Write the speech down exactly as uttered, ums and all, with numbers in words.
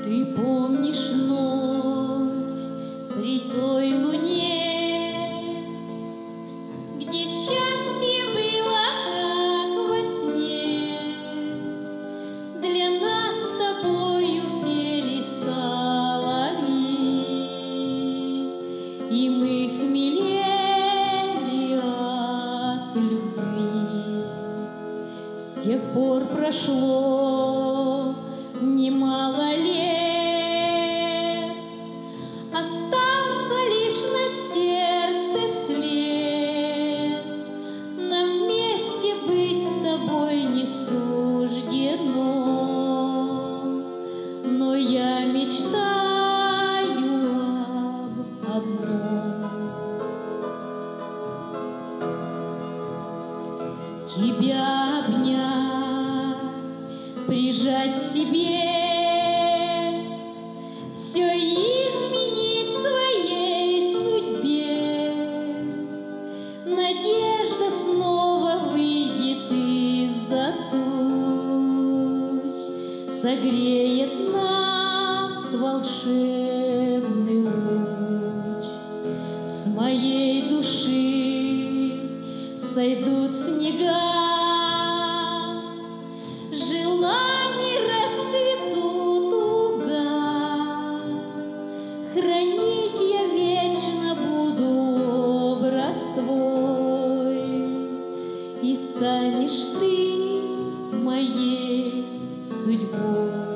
Ты помнишь ночь при той луне, где счастье было, как во сне. Для нас с тобою пели соловьи, и мы хмелели от любви. С тех пор прошло немало лет, остался лишь на сердце след. Нам вместе быть с тобой не суждено, но я мечтаю об одном — тебя обнять, прижать себе, все изменить своей судьбе. Надежда снова выйдет из-за туч, согреет нас волшебный луч. С моей души сойдут снега, желаний расцветут луга. Хранить я вечно буду образ твой, и станешь ты моей судьбой.